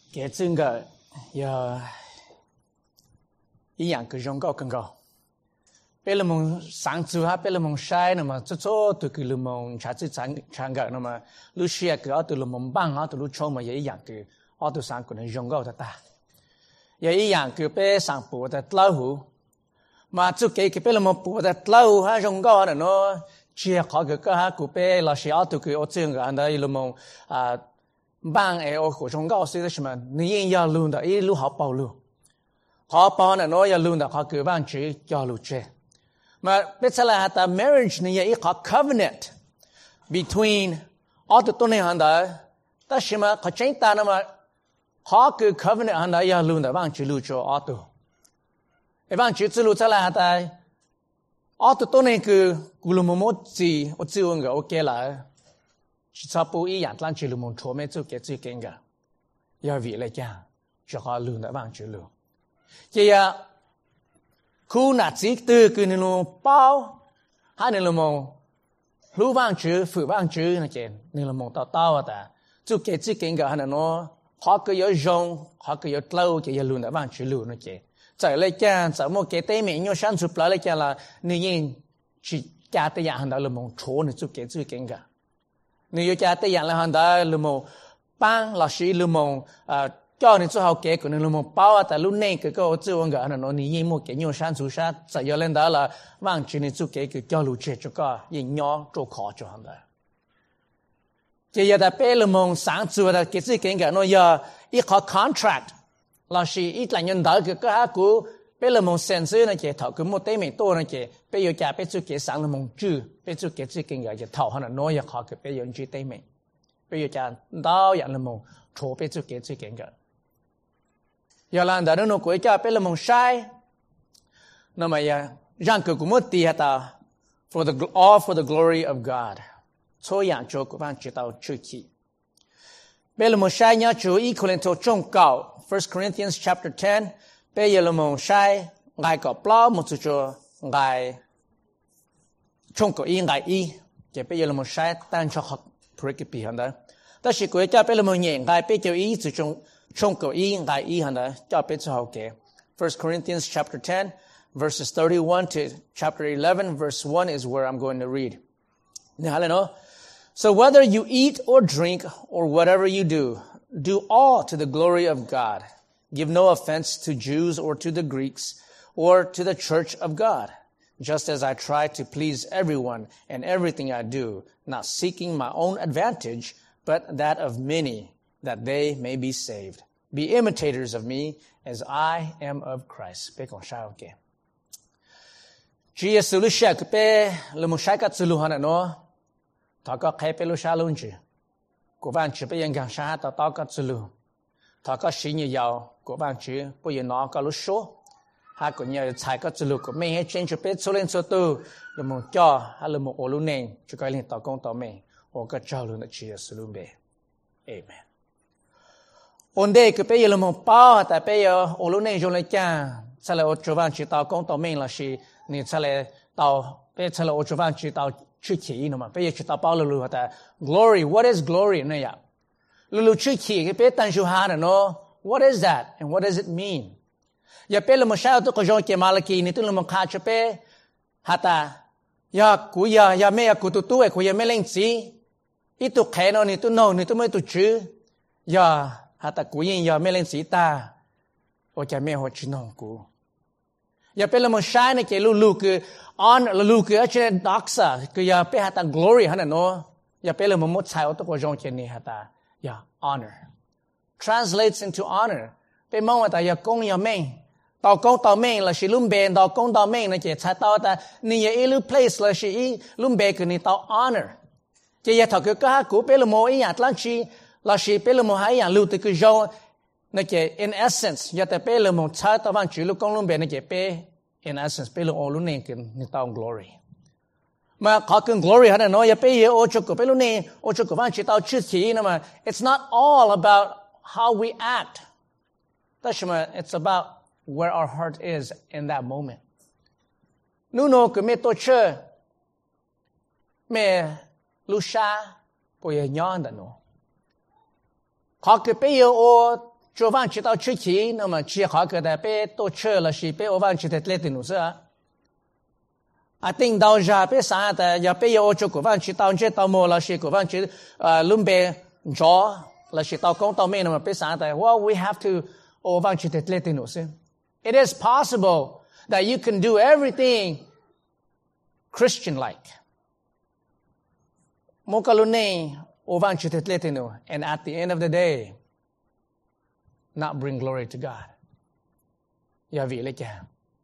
cái chân cái giờ ý dạng cái giống cao更高。bây giờ mình sáng chủ ha bây giờ mình sai nữa mà chỗ từ cái lúc mình trả chữ trang cái nữa mà lúc xưa cái ở từ lúc mình băng ở từ lúc cho mà ý dạng cái ở từ sáng cái giống cao ta giờ ý dạng cái bây sáng bùa ta lâu hú mà chỗ cái bây giờ mình bùa ta lâu ha giống cao là nó chia khó cái ha cái bây là xưa ở từ cái ở trên cái anh đây lúc mình băng ở của giống cao xí là什么你也要录的一路好保录好保呢nó要录的好个帮助要录这mà bây giờ là ta marriage này là có covenant between ở tụi tôi này hắn đó ta xem mà có chính ta mà có cái covenant hắn đó là luôn đó bằng chữ lưu cho ở tụi bằng chữ lưu cho là ta ở tụi tôi này cứ lưu một gì ở chữ ông cái ok là chỉ cho bố ý dạng làm chữ lưu một chỗ mấy chữ cái chữ kinh cả giờ vì lại cha cho họ luôn đó bằng chữ lưu chỉ khu nát chỉ từ cái nền bao hay nền mông lưu vang chữ phụ vang chữ này kia nền mông tao ta chú cái chữ kinh cái hắn nó họ cứ có rong họ cứ có lâu cái luôn đã vang chữ lưu này kia tại lại cha tại một cái tên mình nhau sáng chụp lại cha là nên chỉ cha tay hắn đó là mông chố này chú cái chữ kinh cái nếu cha tay là hắn đó là mông bang là sĩ là mông cho nên chỗ học kế của nên một bao tại lúc này cái chữ ông cái nó như một cái nhiều sáng chủ sát tại giờ lên đó là vang chữ này chỗ kế cái cho lưu chế cho cái những nhỏ chỗ khó cho hắn đó chỉ giờ ta bây giờ mong sáng chủ là cái chữ cái nó giờ ít có contract là sĩ ít là nhân đó cái ha của bây giờ mong sen này cái thầu cái một tên mình tôi này cái bây giờ cái bây giờ cái sáng là mong chữ bây giờ cái chữ cái thầu hắn nó giờ khó cái bây giờ chữ tên mình bây giờ cái đó dạng là mong chỗ bây giờ cái chữ cái giờ là đã nó quay cho bây giờ mong sai nó mà ya rằng cái cũng một tí ta all for the glory of God cho dạng cho các bạn chỉ tao chữ kỹ bây giờ mong sai nhá chú ý Corinto trong cao 1 Corinthians chapter 10 bây giờ mong sai ngài có bao một chút ngài trong cái ý ngài ý cái bây giờ mong sai tan cho học prekipi hả đó ta chỉ quay cho bây giờ mong nhẹ ngài bây giờ ý từ trong cái ý ngài ý hả đó cho bây giờ học cái 1 Corinthians chapter 10 verses 31 to chapter 11 verse 1 is where I'm going to read. So whether you eat or drink or whatever you do all to the glory of God. Give no offense to Jews or to the Greeks or to the church of God, just as I try to please everyone in everything I do, not seeking my own advantage, but that of many, that they may be saved. Be imitators of me as I am of Christ. Bé còn sao kìa. Chỉ Giêsu lúc sáng cái bé là một sai cái sự hana nó, thọ có khai bé lúc sáng luôn chứ. Của bạn chỉ bé yang gang sa tao cái sự, thọ có sĩ như giàu của bạn chỉ bây giờ nó có lúc số, hay của nhà xài cái sự của mình hay trên cho bé số lên số tư, là một cho hay là một ô luôn nền cho cái lên tao công tao mình, ô cái cho luôn là chỉ Giêsu luôn bé. Amen. Ổn đây cái bây giờ là một bao, tại bây giờ ô lúc nền rồi lại cha, sau này ô cho bạn chỉ tao công tao mình là gì, nên sau này tao bây giờ là ô cho bạn chỉ tao chữ khí nữa mà, bây giờ chỉ tao bao lulu hả glory, what is glory này ạ? Lulu chữ khí cái bây tan chú hà nó, what is that and what does it mean? Giờ bây giờ một sao tôi có dòng cái Malachi này tôi là một khai cho bây hả ta, giờ cú giờ mấy cú tụi ấy cú giờ mấy lên gì, ít tụi khé nó này tụi nô này tụi mấy tụi chữ, giờ hả ta cú giờ mấy lên gì ta, ô cha mấy họ chỉ nông cú. Giờ bây giờ một sai này cái lulu cái lulu cái ở trên doxa cái giờ bây giờ ta glory hả nó giờ bây giờ một sai ở tôi có dòng cái này hả ta giờ honor translates into honor bây giờ ta giờ công giờ mình tao công tao mình là chỉ lùm bền tao công tao mình này cái sai tao ta này giờ ilu place là chỉ lùm bền cái này tao honor cái giờ thằng cái cũ bây giờ một ý nhặt lăng chi là chỉ bây giờ một hai dạng lưu từ cái dòng này cái in essence giờ ta bây giờ một sai tao vẫn chỉ lưu công lùm bền này cái bây in essence bây giờ ô lúc này cái tao glory mà có cái glory hả nó giờ bây giờ ô cho cái bây lúc này ô cho cái văn chỉ tao chữ khí nữa mà it's not all about how we act đó mà it's about where our heart is in that moment nó cái mẹ tôi chơi mẹ Lucia bây giờ nhon đó nó có cái bây giờ ô cho vang chỉ tao chơi khí nó mà chỉ khó cái đấy bé tôi chơi là gì bé ô vang chỉ để tiền nữa sao I think đào ra bé sáng tại giờ bé yêu cho của vang chỉ tao chơi tao mua là gì của vang chỉ lùm bé gió là chỉ tao công tao mê nó mà bé sáng tại well we have to ô vang chỉ để tiền nữa sao it is possible that you can do everything Christian like một cái lúc này ô vang chỉ để tiền nữa and at the end of the day not bring glory to God. Ya vị lấy cha.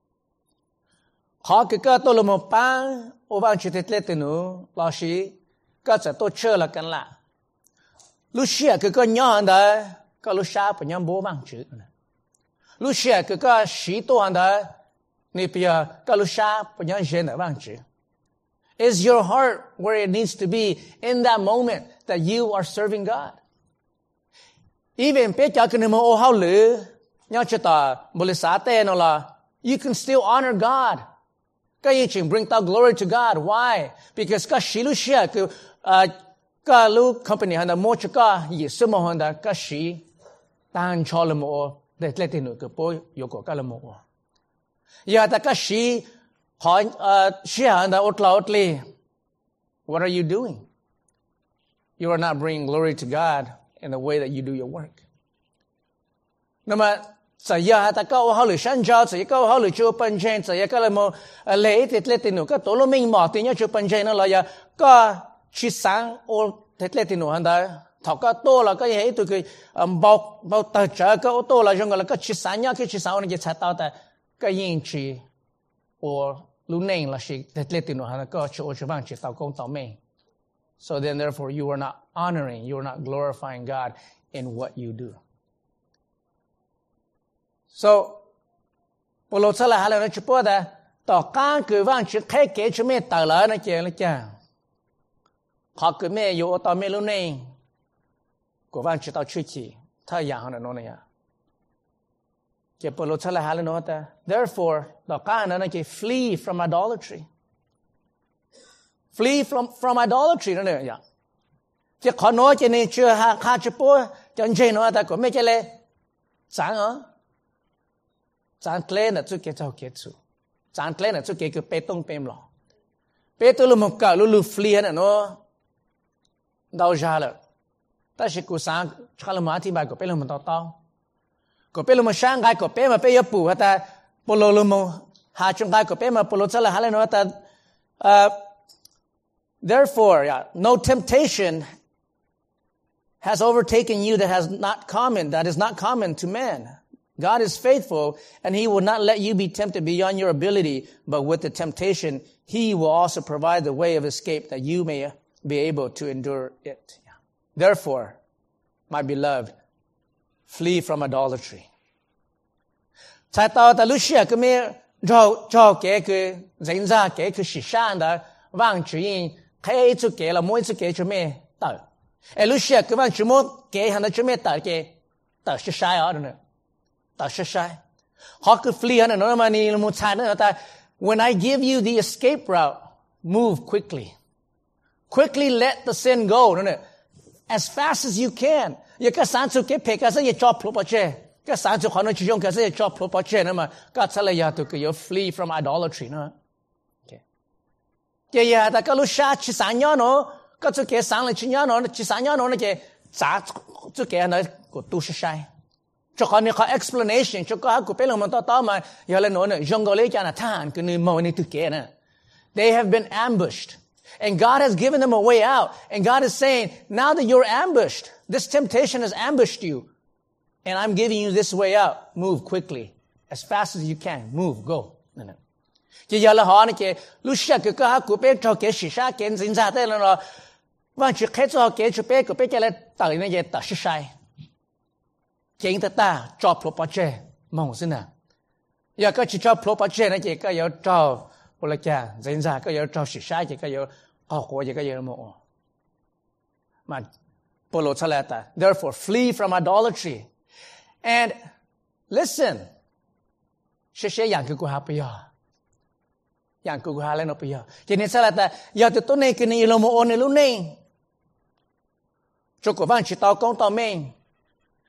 Họ cái tôi là một bang, ô vang chỉ thích lên nữa, lo gì, cái sẽ tôi chơi là cái lạ. Lúc xưa cái nhỏ hơn đấy, cái lúc sau phải nhắm bố mang chữ. Lúc xưa cái sĩ tôi hơn đấy, nè bây giờ cái lúc sau phải nhắm dân ở mang chữ. Is your heart where it needs to be in that moment that you are serving God? Even bé cho cái nemo ô hao lử, nhau cho ta bồ lê xá tên nó là you can still honor God. Cái gì chừng bring out glory to God. Why? Because cái sĩ lu xia cái lu company hắn đã mua cho cái gì số mà hắn đã cái sĩ tan cho là một để lấy tiền nữa cái bôi yêu cầu cái là một. Giờ ta cái sĩ hỏi xia hắn đã ốt lao ốt li. What are you doing? You are not bringing glory to God in the way that you do your work.那么，在呀，大家好来山教，在家好来做本钱，在家来么来的电脑，个多了明嘛，电脑做本钱那来呀，个去上我的电脑，现在头个多了，个也对个包特这个多了，用个那个去上呀，去上那个才到的，个引起我路内了是的电脑，那个去我去帮去到工到没。So then, therefore, you are not honoring, you are not glorifying God in what you do. So, Paulo sẽ là nó chụp đó, tỏ cá cứ vang chữ khai kế chữ mẹ tờ lỡ nó kìa nó chả. Họ cứ mẹ yêu tao mẹ lúc này, của vang chữ tao chữ chỉ, thay dạng hơn nó này à. Kìa Paulo sẽ là nó đó, therefore, tỏ cá nó kìa flee from idolatry. Flee from idolatry nữa nè. Chứ khó nói cho nên chưa ha chụp bố cho anh nói ta có mấy cái lệ sáng hả? Sáng lên là chú kế cháu kế chú. Sáng lên là chú kế cứ bê tông bêm lọ. Bê tôi là một cả lưu flee nè nó đau ra là. Ta sẽ cố sáng khá là mà thì bài của bê là một tao. Của bê là một sáng gai của bê mà bê yếu bù ta bồ lô là một hạ chung gai của bê mà bồ lô chắc là hạ lên nói ta therefore, no temptation has overtaken you that is not common to man. God is faithful, and He will not let you be tempted beyond your ability, but with the temptation, He will also provide the way of escape that you may be able to endure it. Therefore, my beloved, flee from idolatry. Tại tao ta lúc xưa cái mẹ cho cái diễn ra cái sự sáng đó vang chuyện cái chú kế là mỗi chú kế chú mẹ tờ. Lúc xưa cái vang chú mỗi kế hắn chú mẹ tờ cái tờ sẽ sai ở đó nữa. Tờ sẽ sai. Họ cứ flee hắn nó mà ni một sai nữa ta. When I give you the escape route, move quickly. Quickly let the sin go nữa. As fast as you can. Giờ cái sáng chú kế phê cái sẽ cho plop vào chơi. Cái sáng chú khó nói chú dùng cái sẽ cho plop vào chơi nữa mà. Cái sẽ là giờ tụi cái flee from idolatry nữa. Kể giờ ta cái lúc xa chỉ sáng nhớ nó, cái chú kể sáng là chỉ nhớ nó, chỉ sáng nhớ nó kể giá chú kể nó của tu sẽ sai. Cho con này có explanation, cho con của bé lòng mình to mà giờ lên nó nữa, dòng gọi lấy cho nó than cái nơi màu này tu kể nè. They have been ambushed, and God has given them a way out, and God is saying, now that you're ambushed, this temptation has ambushed you, and I'm giving you this way out. Move quickly, as fast as you can. Move, go. Chỉ giờ là họ này kì lúc xưa cái của bé cho cái sự sai cái diễn ra thế là nó vang chỉ khai cho cái cho bé của bé cái là tờ này cái tờ sự sai cái ta cho property mong xin nào giờ cái chỉ cho property này cái yếu cho hoặc là cái diễn ra cái yếu cho sự sai cái yếu của cái yếu một mà Paulo cho là ta therefore flee from idolatry and listen sẽ dạng cái của họ bây giờ yang ku halen no pia kini salata ya tu to ne kini ilomo one lu ne cho ko van chi tao công tao men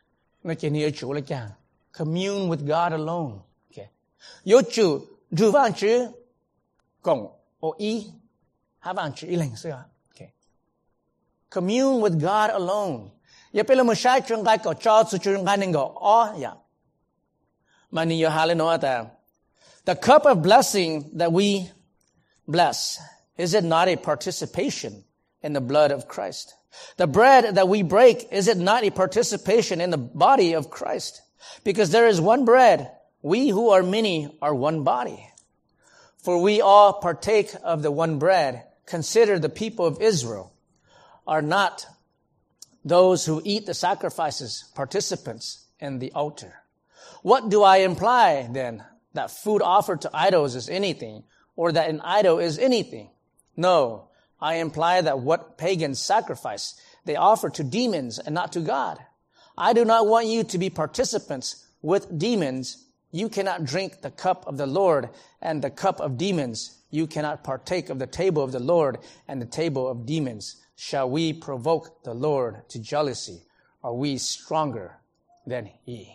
nó chỉ nhiều chủ là chàng. Commune with God alone. Okay. Yếu chủ dù vang chữ cộng ô ý ha vang chữ ý lệnh xưa. Okay. Commune with God alone. Ya pela mo sai chung gai ko cho su chung gai ngo o ya. Mani yo hale no ata. The cup of blessing that we bless, is it not a participation in the blood of Christ? The bread that we break, is it not a participation in the body of Christ? Because there is one bread, we who are many are one body. For we all partake of the one bread. Consider the people of Israel are not those who eat the sacrifices participants in the altar. What do I imply then? That food offered to idols is anything, or that an idol is anything? No, I imply that what pagans sacrifice, they offer to demons and not to God. I do not want you to be participants with demons. You cannot drink the cup of the Lord and the cup of demons. You cannot partake of the table of the Lord and the table of demons. Shall we provoke the Lord to jealousy? Are we stronger than He?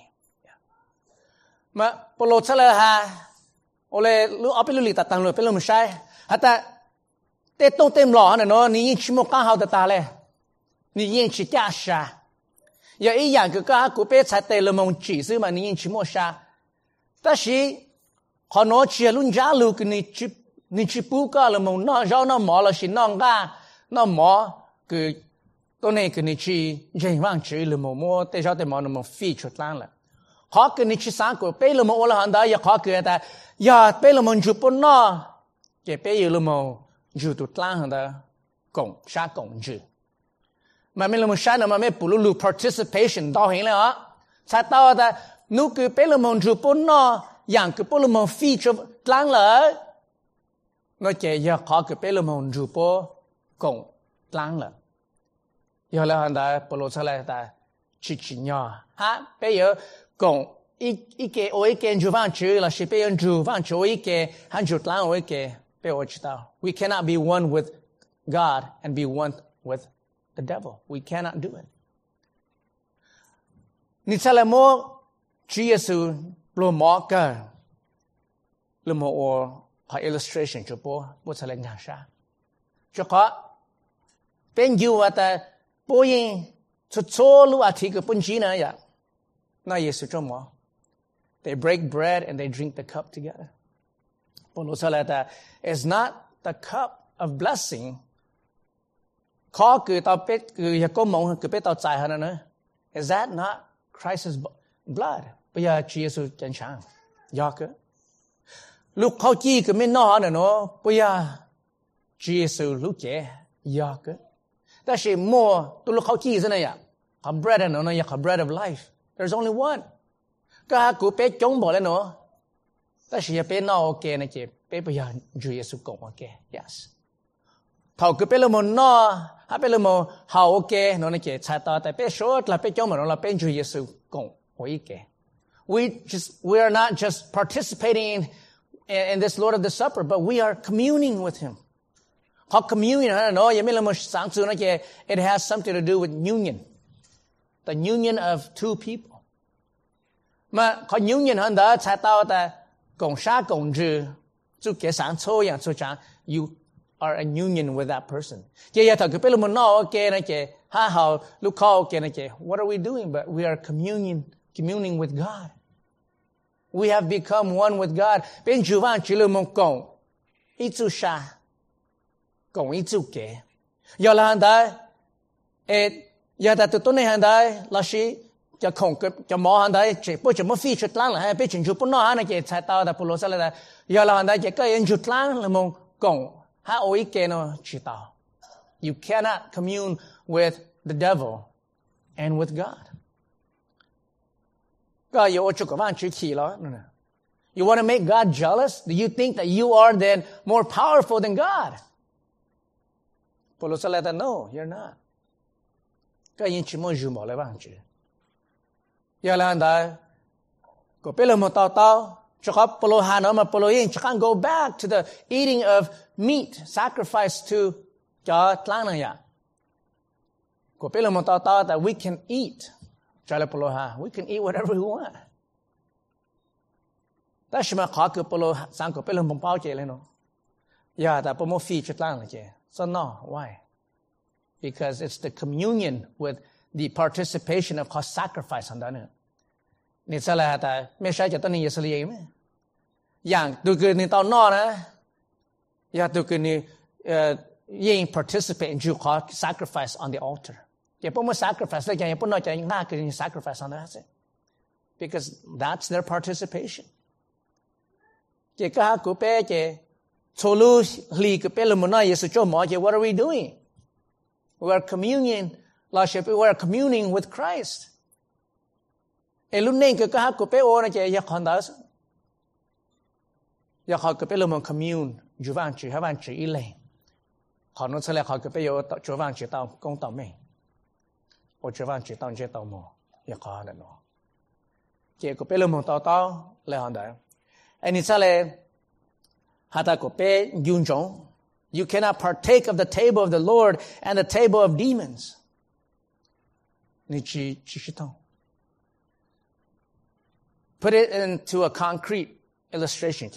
Ma polo chala ha ole lu apilu li tatang lu pelo mshai hata te tong tem lo na no ni yin chimo ka hao ta le ni yin chi tia sha ya yi yang ke ka ku pe cha te le mong chi su ma ni yin chimo sha ta shi kho no chi lu ja lu ke ni chi pu ka le mong no jo no mo la shi no ga no mo ke to ne ke ni chi jen wang chi le mo mo te jo te mo no mo fi chu tlang la khó cái ní chỉ sáng của bây giờ mà ôn hẳn đó ya khó cái ta ya bây giờ mình chụp bún nó cái bây giờ mà chụp tụt lang hẳn đó cộng sa cộng chữ mà mình làm sao mà mình bulu lu participation đó hình là sao tao ta nụ cái bây giờ mình chụp bún nó yang cái bây giờ mình phi chụp lang là nó chỉ ya khó cái bây giờ mình chụp bún cộng lang là ya là hẳn đó bulu sao lại ta chỉ nhỏ ha bây giờ cộng ý cái ôi cái chủ văn chữ là chỉ bây giờ chủ văn chữ ý cái hắn chủ lang ôi cái bây giờ chúng ta we cannot be one with God and be one with the devil. We cannot do it. Ni sala mo Chúa Giêsu lo mo ka lo mo o ha illustration cho po sala nga sha. Cho có bên you ata po yin cho lu ati ke pun chi na ya. Na Yesu cho mo. They break bread and they drink the cup together. Polo salata is not the cup of blessing. Khó cứ tao biết cứ có mong cứ biết tao chạy hơn nữa. Is that not Christ's blood? Bây giờ Chúa Giêsu chân sáng. Do cơ. Lúc khó chi cứ mình nói nữa nó. Bây giờ Chúa Giêsu lúc trẻ. Do cơ. Đó là mua tôi lúc khó chi thế này ạ. Có bread nữa nó có bread of life. There's only one. Cả cụ bé chống bỏ lên nữa. Đó là bé nói ok này chị. Bé bây giờ Chúa Giêsu cũng ok. Yes. Thầu cứ bé là một nó. Hãy bé là một hào ok. Nó này chị. Chạy tao tại bé số là bé chống bỏ nó là bé Chúa Giêsu cũng ok. We are not just participating in this Lord of the Supper, but we are communing with Him. Họ communion, nó giống như là một sáng sớm nó chị. It has something to do with union. The union of two people. Mà có union hơn đó, chạy tao ta cộng sát cộng trừ. Chú kể sáng sốอย่างsố chẳng. You are a union with that person. Chị giờ thật cứ biết là một nó ok này chị. Ha hào lúc khó ok này chị. What are we doing? But we are communing with God. We have become one with God. Bên chủ văn chỉ là một cộng. Ý chú xa. Cộng ý chú kể. Giờ là hẳn đó. Giờ ta tụi tôi này hẳn đó. Là sĩ. Cho không cho mò hẳn đó. Chỉ bố chỉ mô phi chút lăng là. Bên chính chủ bố nó hẳn là chị. Chạy tao ta bố lô xa là. Giờ là hẳn đó. Chỉ có yên chút lăng là một cộng. Ha ô ý kê nó chỉ tao. You cannot commune with the devil and with God. God, you want to make God jealous? Do you think that you are then more powerful than God? Paulo said, no, you're not. God, you chỉ muốn dùng bỏ lại bằng chữ. Giờ là anh có biết là một tao cho có Paulo hà nó mà Paulo yên chỉ can't go back to the eating of meat sacrificed to cho tlang này à. Có biết là một tao that we can eat. Trả lời Paulo ha, we can eat whatever we want. Ta chỉ mà khó cứ Paulo sang của Paulo mong bao chế lên nó. Yeah, ta Paulo phi chất lang là chế. So no, why? Because it's the communion with the participation of God's sacrifice on that. Nên sao là ta mấy sai cho ta nên Giêsu lấy mà. Yang tôi cứ nên tao no nè. Yeah, tôi cứ nên participate in God's sacrifice on the altar. Cái Paulo sacrifice là cái Paulo nói cho nga cứ sacrifice on that. Because that's their participation. Cái cả của bé cái số lu lì cái bé là muốn nói Giêsu cho mọi cái what are we doing? We are communing with Christ. E lúc này cái cả của bé ô này cái con đó, ya họ cái bé là muốn commune, chủ vang chỉ hai vang chỉ ý lên. Họ nói sẽ là họ cái bé yo chủ vang chỉ tao công tao mình, ô chủ vang chỉ tao chỉ tao mò, ya họ là nó. Cái của bé là muốn tao là họ đó. Anh sẽ là hata của bé yun trong. You cannot partake of the table of the Lord and the table of demons. Put it into a concrete illustration.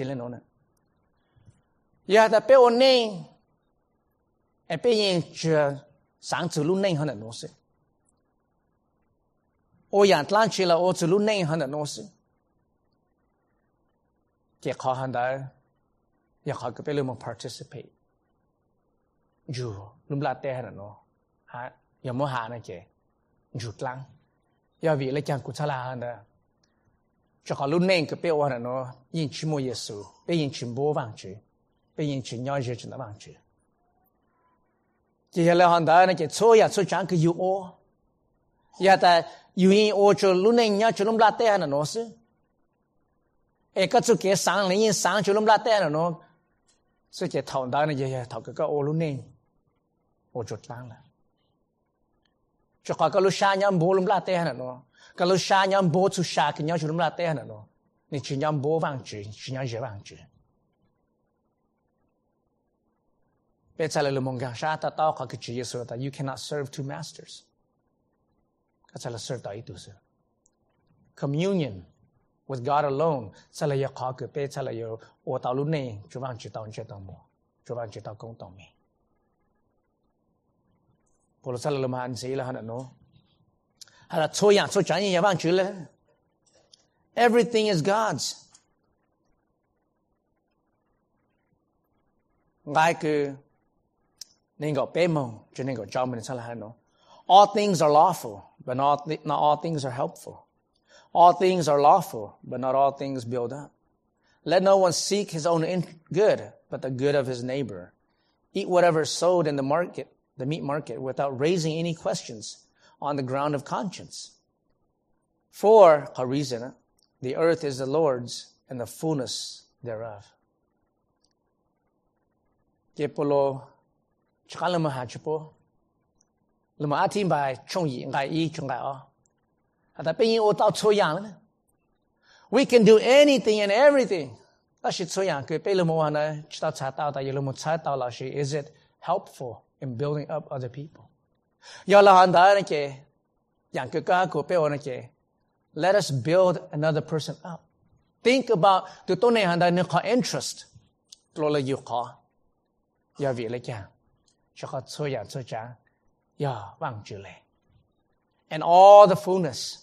Yeah, the pe on name and pe yin je sang zu lu name han no se. O yan tlan chi la o zu lu name han no se. Ke kho han da ya kho ke pe lu mo participate. Dù lúc là tê là nó ha giờ mua hàng này kì dù lăng giờ vì lấy chàng của cha là nè cho họ lúc này cái béo là nó yên chỉ mua Giêsu bây yên chỉ bố vàng chữ bây yên chỉ nhau chỉ nó vàng chữ chỉ là họ đó này cái số ya số chẳng cái yêu ô giờ ta yêu yên ô cho lúc này nhau cho lúc là tê là nó chứ cái chỗ cái sáng này yên sáng cho lúc là tê là nó sự cái thầu đó này giờ thầu cái ô lúc này ô chuột lang là cho coi cái lúc xa nhau bố lúc là tê là nó cái lúc xa nhau bố chú xa cái nhau chú lúc là tê là nó nên chỉ nhau bố vàng chữ chỉ nhau dễ vàng chữ bây giờ là mong rằng xa ta tao có cái chữ Giêsu ta you cannot serve two masters cái sao là serve tại itu sự communion with God alone sao là có cái bây giờ là ô tao lúc này chú vàng chữ tao chưa tao mua chú vàng chữ tao công tao mình Paulo sa la man sei la no hala choya cho chan ya bang chule everything is God's ngai ke ning go pe mong cho ning go jom mình sa la no all things are lawful but not all things are helpful all things are lawful but not all things build up let no one seek his own good but the good of his neighbor eat whatever is sold in the meat market without raising any questions on the ground of conscience. For a reason, the earth is the Lord's and the fullness thereof. Kepolo chkalama hachipo lama atim bai chong yi ngai yi chong gai o. Ata pe yin o tao cho yang. We can do anything and everything. Ta shi cho yang ke pe lama wana chita cha tao ta yelo mo cha tao la shi is it helpful in building up other people. Let us build another person up. Think about the interest. And all the fullness.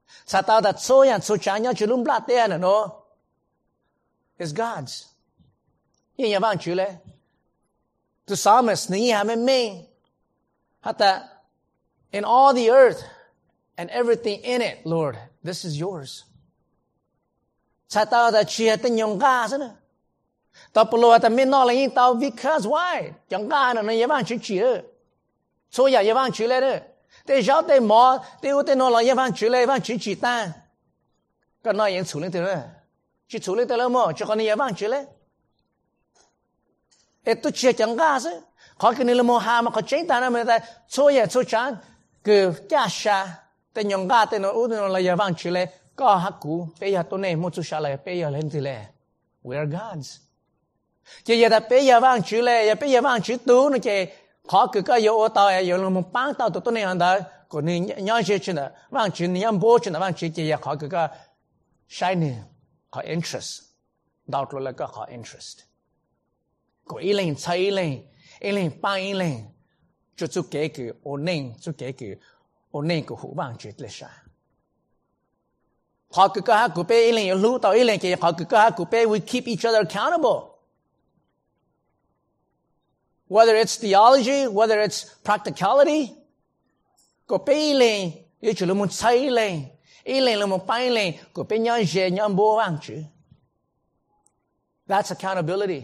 Is God's. The psalmist, in all the earth and everything in it, Lord, this is yours. Because why? Itu chia chẳng ga chứ, khỏi cái này là một hà mà khỏi chế ta mà ta xôi chán cứ cha sa, tên nhung ga tên nó út nó là giờ vang chỉ lệ, có hắc cú, bây giờ tôi này một chút xả lại, bây giờ lên thì lệ, we are God's. Chỉ giờ ta bây giờ vang chỉ lệ, bây giờ vang chỉ tu nó chỉ khó cứ cái yếu tao yếu là một bang tao tôi này anh ta của ni nhớ gì chứ nè vang chỉ ni nhắm bố chứ nè vang chỉ kia họ cái sai nè họ interest đào rồi là cái họ interest của ý lên thấy lên bay lên chú cái ổn định chú cái ổn định của hữu bằng chỉ là sao họ cái của bé ý lên lưu tao ý lên kia họ cái của bé we keep each other accountable. Whether it's theology, whether it's practicality, có bé lên, yêu chủ là muốn xây lên, ý lên là muốn bay lên, có bé nhớ gì nhớ bố ăn chứ. That's accountability.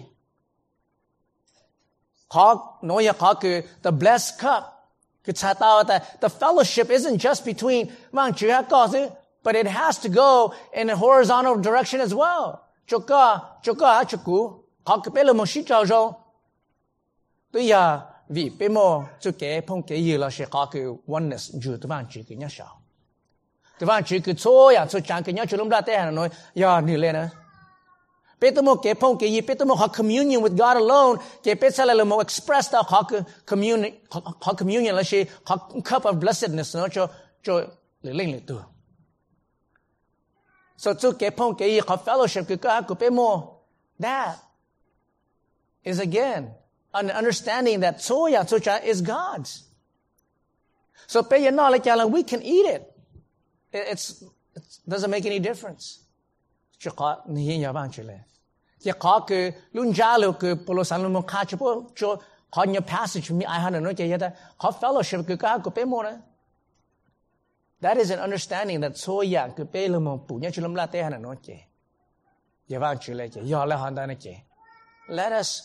Họ nói họ cái the blessed cup, cái cha tao the fellowship isn't just between vang chữ ha có chứ, but it has to go in a horizontal direction as well. Cho cả cú, họ cái bé là một sĩ trao rồi. Tuy giờ vì bé mô cho cái phong cái gì là sẽ có cái oneness dù tụi bạn chỉ cái nhớ sao tụi bạn chỉ cái số ya số chẳng cái nhớ cho lúc đó thế nói ya như lên nữa bé tụi mô cái phong cái gì bé tụi mô họ communion with God alone cái bé sẽ là một express đó họ communion là sẽ họ cup of blessedness nó cho lên lại từ so cho cái phong cái gì họ fellowship cái của bé mô that is again an understanding that soya is God's. So pe you know like we can eat it. It doesn't make any difference. Chỉ có ni nhà bạn chỉ là. Chỉ có cái luôn gia lưu cái Paulo san luôn khá cho có nhiều passage mi ai hắn nói cái đó có fellowship cái của pe mo đó. That is an understanding that soya cái pe luôn mo pu nhá chỉ lâm la te hắn nói cái. Nhà bạn chỉ là cái do là hắn ta nói cái. Let us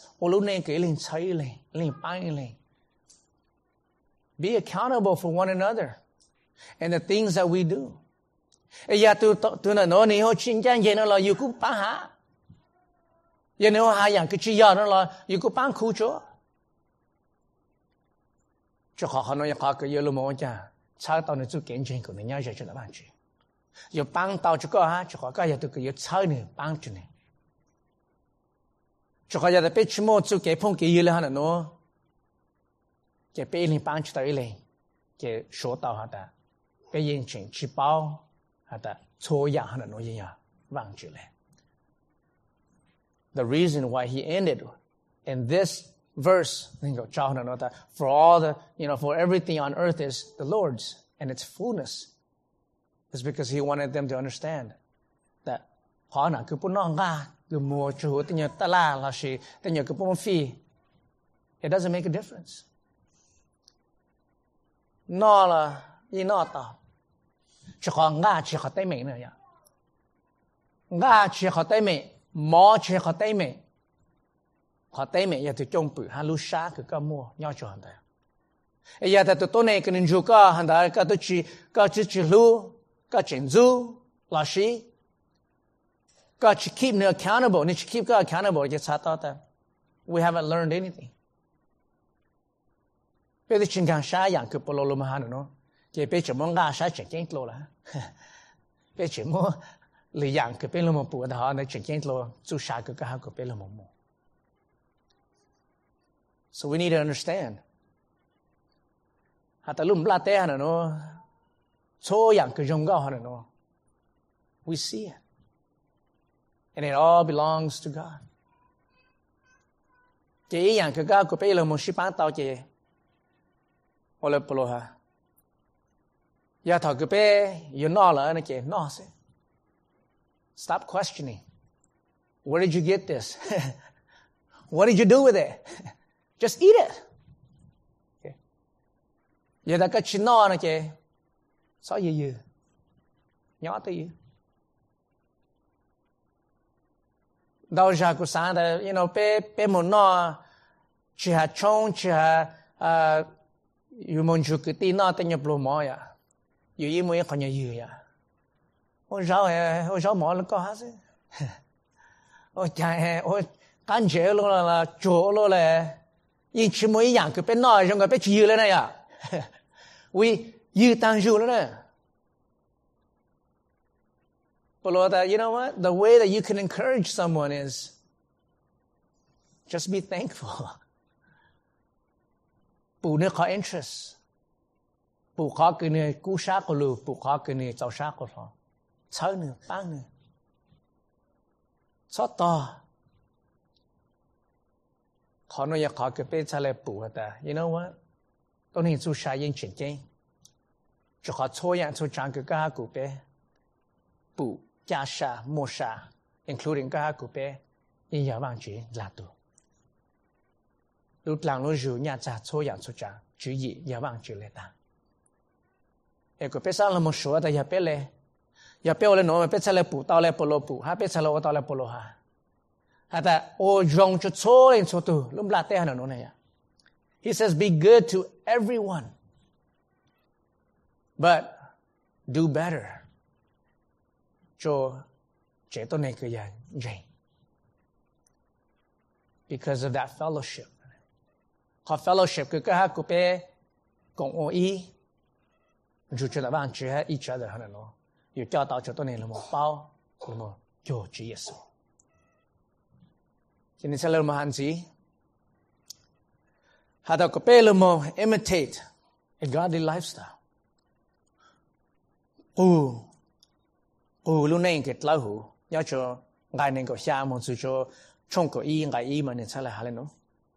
be accountable for one another and the things that we do. Giờ tôi nói này họ chính trang gì nó là yêu cú phá hả? Giờ nếu hai dạng cái chỉ giờ nó là yêu cú phá khu chỗ. Cho họ nói họ cái yêu lo mong cha, sao tao nói chú kiến chuyện của người nhau giờ cho nó bạn chứ? Giờ phá tao cho có ha, cho họ cái giờ tôi cái yêu sao này phá cho này. Cho họ giờ bé chimo chú cái phong cái gì là hả nó cái bé lên bán cho tao lên cái số tao hả ta bé yên chuyện chỉ bao hả ta số dạng hả nó gì à vang chữ lên. The reason why he ended in this verse cho hả nó ta for all the for everything on earth is the Lord's and its fullness is because he wanted them to understand that họ nào cứ muốn nói ra cái mùa chủ tình nhật ta là gì tình nhật cái phong phi it doesn't make a difference nó là gì nó tao chỉ có ngã chỉ có tay mình nữa ya ngã chỉ có tay mình mò chỉ có tay mình có tay mình ya từ trong bự han lu sa cái mua nhau cho hắn đây ya từ tối nay cái nên chú cái hắn đây cái chỉ lu cái chỉnh du là gì God should keep me accountable. And it should keep God accountable. Just I thought that we haven't learned anything. Bây giờ chuyện càng sai dạng cứ bỏ lỡ mà hắn nữa. Chỉ bây giờ muốn ngã sai chuyện kinh lô là. Bây giờ muốn lì dạng cứ bây giờ muốn bùa đó nên chuyện kinh lô chú sai cứ cái hàng cứ bây giờ muốn mua. So we need to understand. Hạt lúc là té hắn nữa. Số dạng cứ dùng gạo hắn nữa. We see it. And it all belongs to God. Chỉอย่างคือGod của bây giờ một ship bán tàu chỉ, hoặc là bolo ha. Giờ thằng của bây giờ nó là anh chỉ nó sẽ. Stop questioning. Where did you get this? What did you do with it? Just eat it. Okay. Giờ ta cái chuyện nó anh chỉ, sao gì? Nhỏ tới gì? Đâu ra của sáng đó, bé muốn nó chỉ hạt trông, chỉ hạt yêu muốn chụp cái tin nó tên nhập lô mỏ ya, yêu ý muốn còn nhiều ya, ôi rau mỏ là có hết, ôi chạy ôi cán chế luôn là chỗ luôn là, nhưng chỉ muốn dạng cái bé nói trong cái bé chịu lên này ya, vì yêu tăng chịu lên này. But Lord, you know what? The way that you can encourage someone is just be thankful. Phụ nữ có interest. bù khó cái này cú sát của lù bù khó cái này cháu sát của họ chơi nữa bán nữa xót to họ nói họ cái bé trả lời bù hết ta you know what tôi nên chú sai yên chuyện gì cho họ thôi yang cho trang cái của bé bù gia sa mua sa including cái của bé nhưng giờ bằng chuyện là đủ lúc làm lúc rủ nhà cha thôi yang cho trang chú ý giờ bằng chuyện là ta cái bé sao là một số tại giờ bé lên giờ bé lên nó bé trả lời bù tao lên polo bù ha bé trả lời tao lên polo ha ta ô rong cho số lên số tu lúc là thế nào nó này he says be good to everyone but do better cho chế tôi này cái gì because of that fellowship họ fellowship cái ha của bé cùng ô ý dù cho là bạn chỉ hay each other hơn nó dù cho tao cho tôi này là một bao là một cho Chúa Giêsu cho nên sẽ là một hành gì hạt đậu của bé là một imitate a godly lifestyle lúc này cái lão hủ nhớ cho ngày này có xa một số cho trong cái ý ngày ý mà nên sẽ là hay nó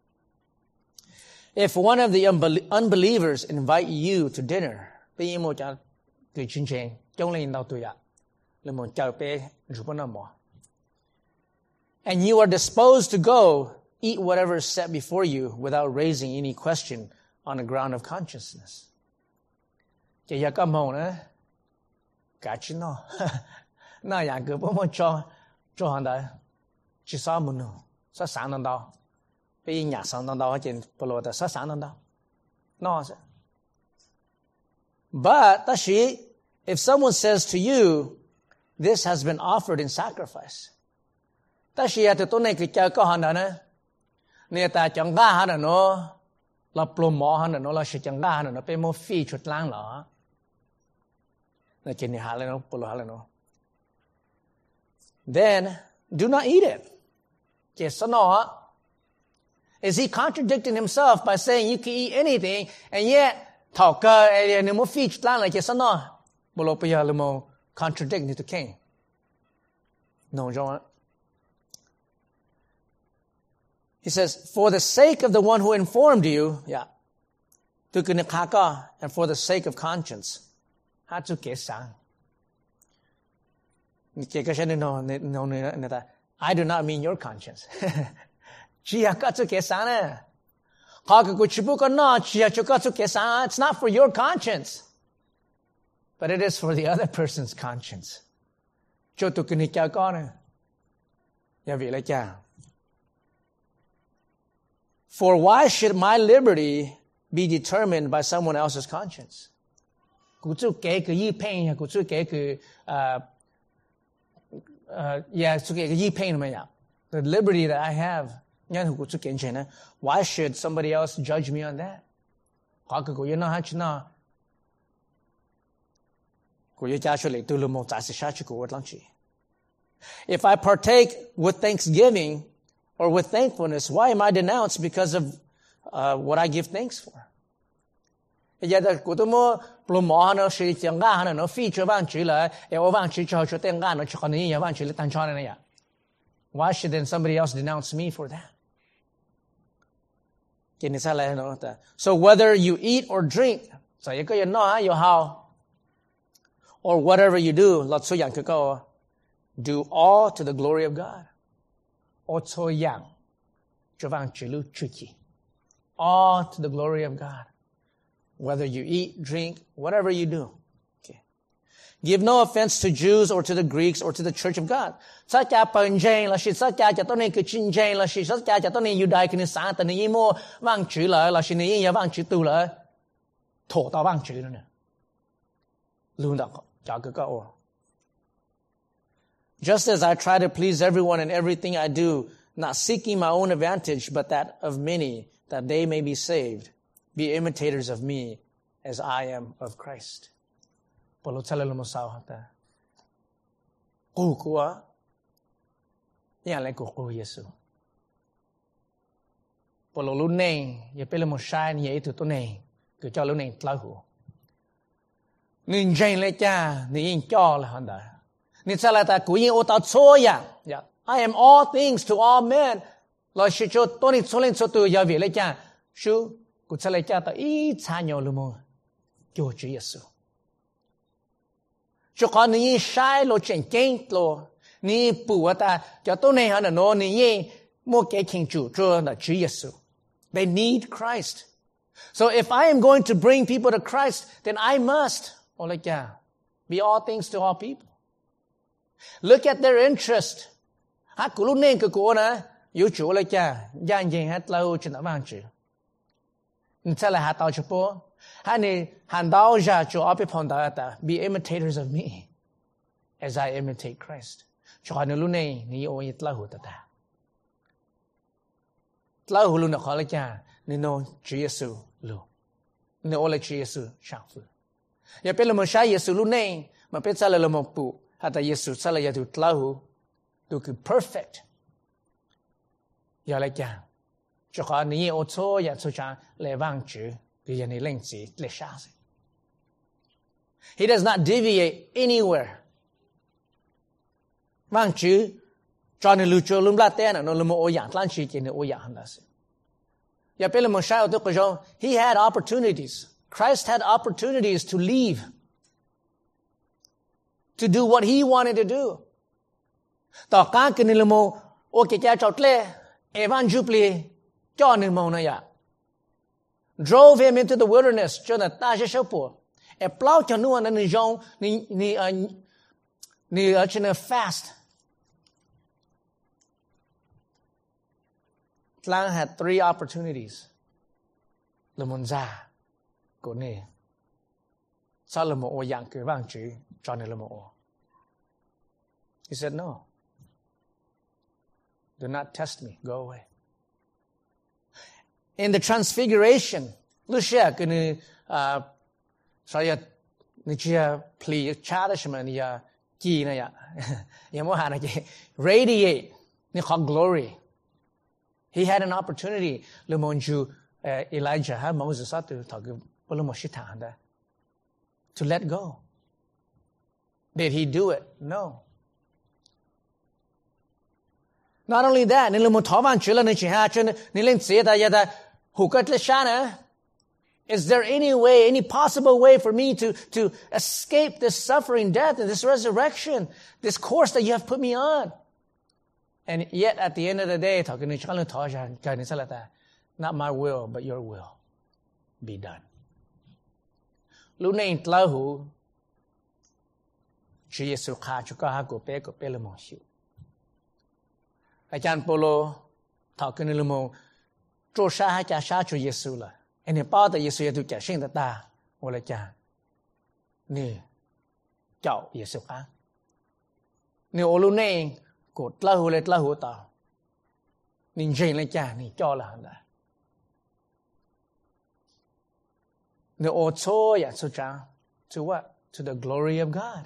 if one of the unbelievers invite you to dinner bây giờ một cái chương trình trong lên đầu tuổi là một chào bé giúp nó mà and you are disposed to go eat whatever is set before you without raising any question on the ground of consciousness cái giờ cảm ơn nữa cả chuyện nó nhà cứ bố cho hắn đấy chỉ sao muốn nó sao sáng năng đâu bây giờ nhà sáng năng đâu hay chuyện bao lâu đó sao sáng năng đâu nó but that's it if someone says to you this has been offered in sacrifice that's it thì tôi này cứ chơi có hắn đó nè nè ta chẳng ga hắn nó là promo hắn nó là sự chẳng ga hắn nó被mo phi chuột lang了那今天下来呢，不落下来呢。Then do not eat it. Yes or no? Is he contradicting himself by saying you can eat anything and yet thảo cơ nếu mà phi lan lại yes or no? Bố lộ bây giờ là một contradict như thế king. No, John. He says, for the sake of the one who informed you, tu kinh khaka, and for the sake of conscience. Hát chú kế sáng. Kế cái no, I do not mean your conscience. Chỉ có chú kế sáng nè. Họ cái chú bố con nó, chỉ có chú kế sáng. It's not for your conscience. But it is for the other person's conscience. Cho tụi kinh cha con nè. Nhà vị lại cha. For why should my liberty be determined by someone else's conscience? Cụ chú kế cái y pain, cụ chú kế cái chú kế cái y pain mà the liberty that I have, nhân cụ chú kế trên này. Why should somebody else judge me on that? Họ cứ cụ yên nó hát chứ nó. Cụ yên cha cho lệ từ lùm một giá sĩ sát cho cụ vật lắm chị. If I partake with thanksgiving or with thankfulness, why am I denounced because of what I give thanks for? Giờ đó cụ tôi mua promo nó sẽ chẳng ga nó phi cho bạn chỉ là ở bạn chỉ cho tiền ga nó cho con này bạn chỉ là tăng cho này à. Why should then somebody else denounce me for that? Cái này sao lại nó ta? So whether you eat or drink, so cái gì nó you how, or whatever you do, lọt số dạng cái câu, do all to the glory of God. All số dạng cho bạn chỉ lưu truy kỳ. All to the glory of God. Whether you eat, drink, whatever you do. Okay. Give no offense to Jews or to the Greeks or to the church of God. Sa cha pần jeng là shi sa cha cha tôi này cứ chin jeng là shi sa cha cha tôi này Juday cái này sáng tôi này mua vang chữ là shi này ya vang chữ tu là thổ tao vang chữ nữa nè. Luôn đó cho cái câu. Just as I try to please everyone in everything I do, not seeking my own advantage, but that of many, that they may be saved. Be imitators of me as I am of Christ. Paulo tsala lo mo sao hata. Kuwa. Yan lang kuku Yesu. Paulo lu neng, ye pele mo shine ye itu to neng. Cứ cho lu neng tlau hu. Nên dành lại cha, nên cho là hẳn đó. Nên sao là ta cũng yên ô tao cho ya. I am all things to all men. Lo shi cho tôi nên cho lên cho tôi giờ về lại cha. Chú, cũng sao lại cha ta ít xa nhau luôn mà. Cho Chúa Giêsu. Cho con nên sai lo chuyện kinh lo. Nên bùa ta cho tôi này hẳn là nó nên một cái kinh chủ cho là Chúa Giêsu. They need Christ. So if I am going to bring people to Christ, then I must, be all things to all people. Look at their interest. Hát của lúc nên của cô nè, yếu chủ lại cha, gian dành hát lâu trên đó vang chữ. Nên sẽ là hát tao cho bố. Hát này, hàn đau ra cho ở bên phòng đó ta, be imitators of me, as I imitate Christ. Cho họ lúc này, ni ô yết lâu ta ta. Lâu luôn là khó lại cha, nên nó Chúa Giêsu luôn. Nên ô lại Chúa Giêsu sáng phước. Giờ bây giờ mình sai Giêsu lúc này, mà bây giờ là một bộ, hay là Giêsu sẽ là Giêsu lâu, tu cứ perfect. Giờ lại cha, cho họ ni ô tô, giờ cho cha lại vang chữ, cái giờ này lên chỉ lại sáng. He does not deviate anywhere. Vang chữ, cho nên lưu cho luôn là tên nó là một ô dạng, lan chỉ cái này ô dạng hơn đó. Giờ bây giờ mình sai ở chỗ cái chỗ, he had opportunities. Christ had opportunities to leave, to do what he wanted to do. Tao cá cái này là một ô cái cha chọt lệ, evangelist cho nên một này ya. Drove him into the wilderness cho nên ta sẽ sống bộ. Plau cho nuông nên giống ni ở trên fast. Lang had 3 opportunities. Lâm ra của nè. Sao là một dạng cái vang chữ cho nên là một. He said no. Do not test me. Go away. In the transfiguration, Lucia cái này sao ya ni chia pli cha đó xem ni ya chi này ya. Ya mo hana cái radiate ni khóc glory. He had an opportunity. Le monju Elijah, Moses had to let go. Did he do it? No. Not only that, is there any way, any possible way for me to escape this suffering, death, and this resurrection, this course that you have put me on? And yet, at the end of the day, not my will, but your will be done. Lúc này tla hủ, Chúa Giêsu khá cho cả của bé là một xíu. Anh Paulo thọ cái này là một trô xa hay cha xa Chúa Giêsu là. Anh ấy bảo tại Giêsu tu trả sinh ta, hoặc là cha, nè, cháu Giêsu khá. Nè ô lúc này của tla hủ tao, nên dành lên cha, nên cho là hẳn đã. The otoya to what? To the glory of God.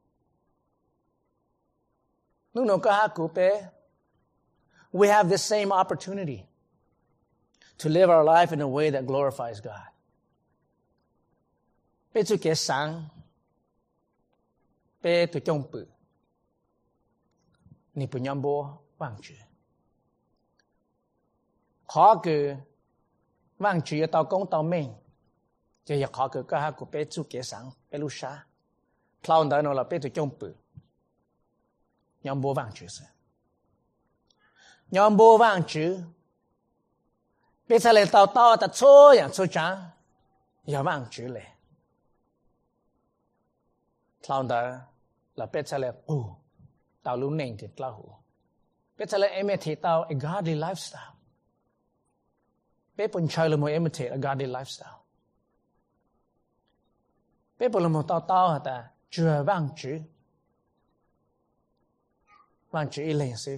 We have this same opportunity to live our life in a way that glorifies God. Pe tu ke sang, pe tu chong pu, ni pu nyam bo vang chữ. Khó cứ vang chữ tao công tao mình. Chỉ là khó cái ha của bé chú kế sáng bé lu sa, cloud đó nó là bé tụi trong bự, nhóm bố vàng chữ sao, nhóm bố vàng chữ, bé sao lại tao ta chuaอย่างchua trắng, giờ vàng chữ lại, cloud đó là bé sao lại tao lu nền thì tao hủ, bé sao lại imitate tao a godly lifestyle, bé muốn chơi là muốn imitate a godly lifestyle. Bé bộ là một tao hả ta, chùa vang chữ y lên sư.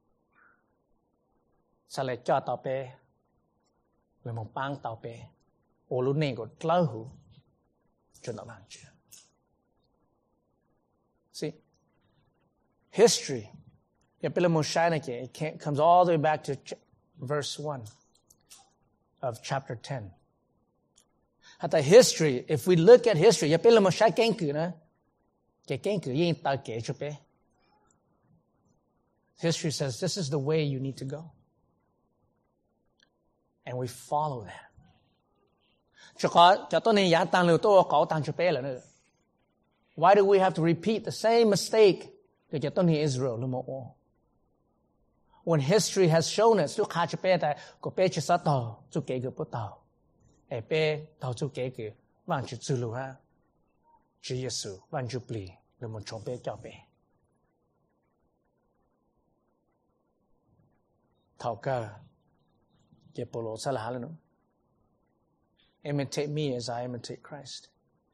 Sao lại cho tao bé, là một bang tao bé, ô lúc này có lâu hữu, cho nó vang chữ. See, history, yeah, bây giờ một sai này kìa, it comes all the way back to verse 1 of chapter 10. Hata history, if we look at history, ya pela mo sai keng ku na. Ke keng ku yin ta ke chu pe. History says this is the way you need to go. And we follow that. Why do we have to repeat the same mistake? Israel. When history has shown us, imitate me as I imitate Christ.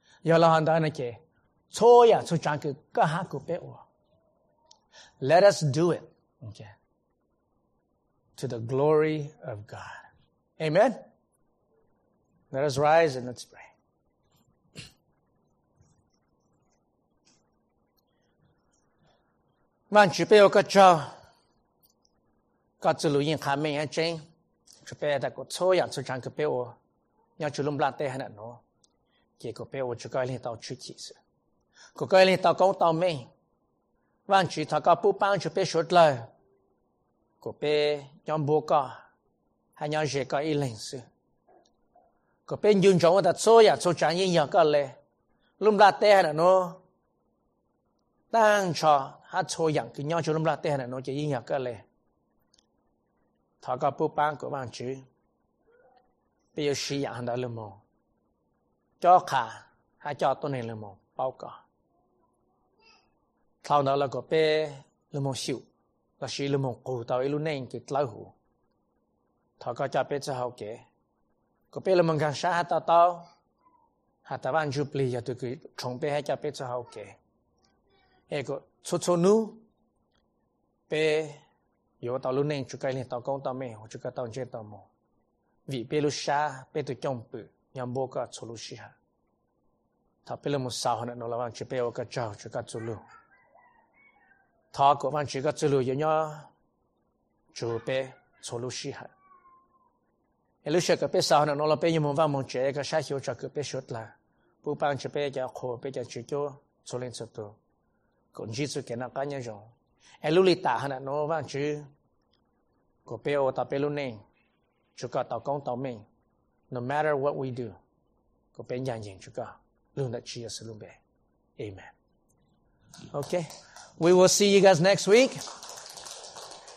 Let us do it, okay, to the glory of God. Amen? Let us rise and let's pray. Man chỉ biết có cho có chữ lưu yên khám mình hay chăng chỉ biết đã có sốอย่างsố chẳng có biết ô nhau chữ lùm lan tê hay nó chỉ có biết ô chỉ coi lên tàu chữ chỉ sự có coi lên tàu công tàu mình van chỉ thà có bút băng chỉ biết sốt lời có biết nhau bố có hay nhau dễ có ý linh sự có biết dùng trong đặt sốอย่างsố chẳng yên nhiều có lệ lùm lan tê hay nó đang cho hát sốอย่างcứ nhau chữ lùm lan tê hay nó chỉ yên nhiều có lệ thà có bút băng của van chỉ bây giờ sử dụng đó là một cho cả hay cho tôi này là một bao cả sau đó là có bé là một xíu là sử là một cụ tàu lúc này cái lâu hủ thọ có cho bé cho hậu kế có bé là một cái xã hạt tàu hạt tàu ăn chụp lì cho tôi cái trồng bé hay cho bé cho hậu kế ấy có số nu bé yếu tàu lúc này chụp cái này tàu công tàu mẹ hoặc chụp cái tàu trên tàu mỏ vì bé lúc xa bé tôi trong bự nhằm bố cả số lúc xa thọ bé là một sao nữa nó là chụp bé ở cái trâu chụp cái số lúc thọ của bạn chỉ có số lúc giống nhau chụp bé số lúc xa lúc xa cái bé sao nữa nó là bé như một vài món trẻ cái sai hiệu cho cái bé sốt là bố bạn chụp bé cho khổ bé cho chịu cho số lên số tu còn chỉ số cái nào cá nhân rồi lúc đi tạ nữa nó bạn chỉ của bé ở tập bé lúc này chúng ta tạo công tạo mình no matter what we do có bên nhà nhìn chúng ta luôn đã chia sẻ luôn bé amen. Okay, we will see you guys next week.